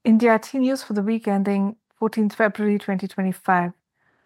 India Tea News for the week ending 14th February 2025.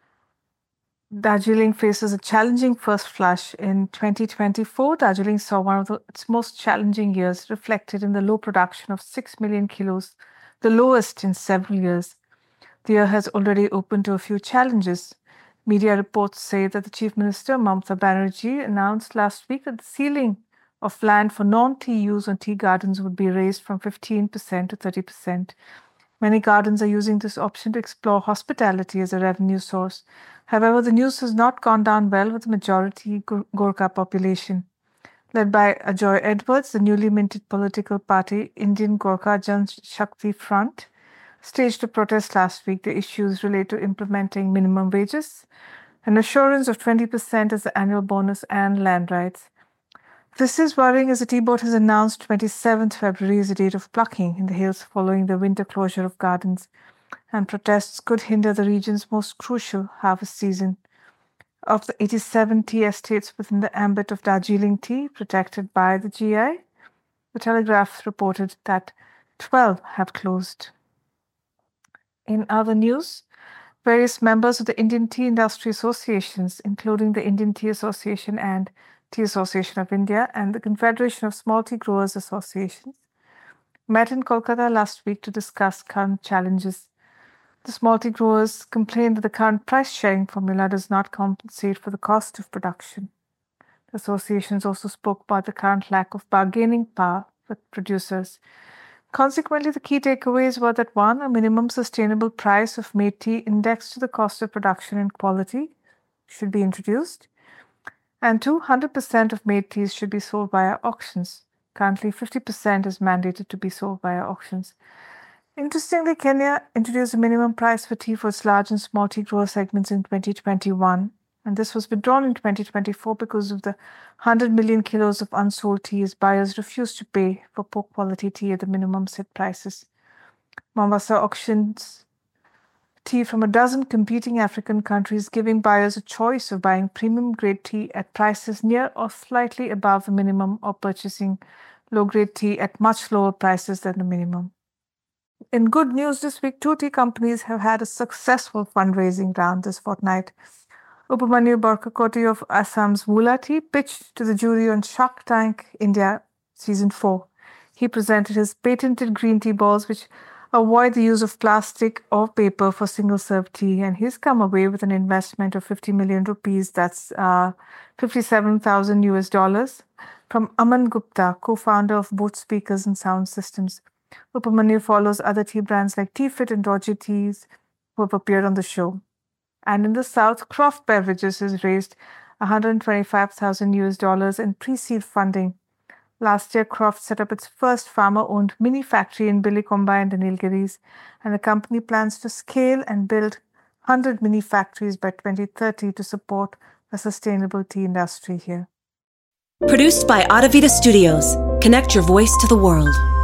Darjeeling faces a challenging first flush. In 2024, Darjeeling saw one of its most challenging years, reflected in the low production of 6 million kilos, the lowest in several years. The year has already opened to a few challenges. Media reports say that the Chief Minister, Mamata Banerjee, announced last week that the ceiling of land for non-tea use on tea gardens would be raised from 15% to 30%. Many gardens are using this option to explore hospitality as a revenue source. However, the news has not gone down well with the majority Gorkha population. Led by Ajoy Edwards, the newly minted political party Indian Gorkha Jan Shakti Front staged a protest last week. The issues relate to implementing minimum wages, an assurance of 20% as the annual bonus, and land rights. This is worrying as the tea board has announced 27th February as the date of plucking in the hills following the winter closure of gardens, and protests could hinder the region's most crucial harvest season. Of the 87 tea estates within the ambit of Darjeeling tea protected by the GI, the Telegraph reported that 12 have closed. In other news, various members of the Indian Tea Industry Associations, including the Indian Tea Association and Tea Association of India and the Confederation of Small Tea Growers Associations, met in Kolkata last week to discuss current challenges. The small tea growers complained that the current price-sharing formula does not compensate for the cost of production. The associations also spoke about the current lack of bargaining power with producers. Consequently, the key takeaways were that 1. A minimum sustainable price of made tea indexed to the cost of production and quality should be introduced. And 2. 100% of made teas should be sold via auctions. Currently, 50% is mandated to be sold via auctions. Interestingly, Kenya introduced a minimum price for tea for its large and small tea grower segments in 2021, and this was withdrawn in 2024 because of the 100 million kilos of unsold tea as buyers refused to pay for poor quality tea at the minimum set prices. Mombasa auctions tea from a dozen competing African countries, giving buyers a choice of buying premium grade tea at prices near or slightly above the minimum or purchasing low grade tea at much lower prices than the minimum. In good news this week, 2 tea companies have had a successful fundraising round this fortnight. Upamanyu Borkakoti of Assam's Woola Tea pitched to the jury on Shark Tank India Season 4. He presented his patented green tea balls, which avoid the use of plastic or paper for single-serve tea, and he's come away with an investment of 50 million rupees, that's $57,000 from Aman Gupta, co-founder of both Speakers and Sound Systems. Upamanyu follows other tea brands like Teafit and Roger Teas who have appeared on the show. And in the South, Croft Beverages has raised $125,000 in pre-seed funding. Last year, Croft set up its first farmer-owned mini factory in Bilikomba in the Nilgiris, and the company plans to scale and build 100 mini factories by 2030 to support a sustainable tea industry here. Produced by Adavita Studios. Connect your voice to the world.